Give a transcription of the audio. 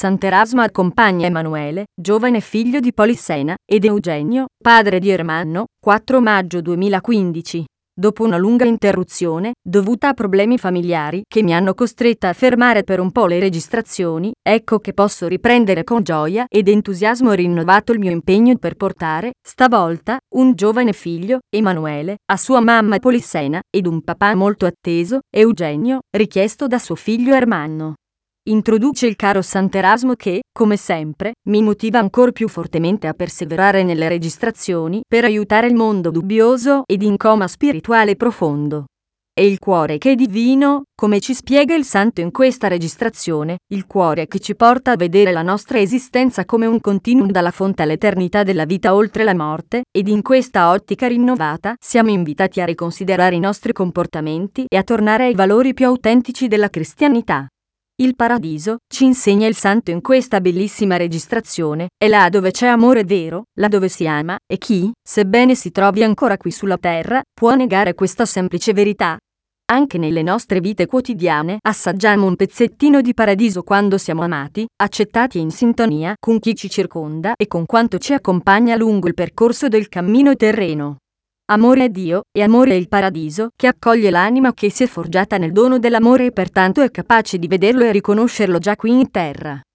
Sant'Erasmo accompagna Emanuele, giovane figlio di Polissena, ed Eugenio, padre di Ermanno, 4 maggio 2015. Dopo una lunga interruzione, dovuta a problemi familiari che mi hanno costretta a fermare per un po' le registrazioni, ecco che posso riprendere con gioia ed entusiasmo rinnovato il mio impegno per portare, stavolta, un giovane figlio, Emanuele, a sua mamma Polissena, ed un papà molto atteso, Eugenio, richiesto da suo figlio Ermanno. Introduce il caro Sant'Erasmo che, come sempre, mi motiva ancor più fortemente a perseverare nelle registrazioni per aiutare il mondo dubbioso ed in coma spirituale profondo. E il cuore che è divino, come ci spiega il santo in questa registrazione, il cuore che ci porta a vedere la nostra esistenza come un continuum dalla fonte all'eternità della vita oltre la morte, ed in questa ottica rinnovata siamo invitati a riconsiderare i nostri comportamenti e a tornare ai valori più autentici della cristianità. Il paradiso, ci insegna il santo in questa bellissima registrazione, è là dove c'è amore vero, là dove si ama, e chi, sebbene si trovi ancora qui sulla terra, può negare questa semplice verità? Anche nelle nostre vite quotidiane assaggiamo un pezzettino di paradiso quando siamo amati, accettati e in sintonia con chi ci circonda e con quanto ci accompagna lungo il percorso del cammino terreno. Amore è Dio, e amore è il paradiso, che accoglie l'anima che si è forgiata nel dono dell'amore e pertanto è capace di vederlo e riconoscerlo già qui in terra.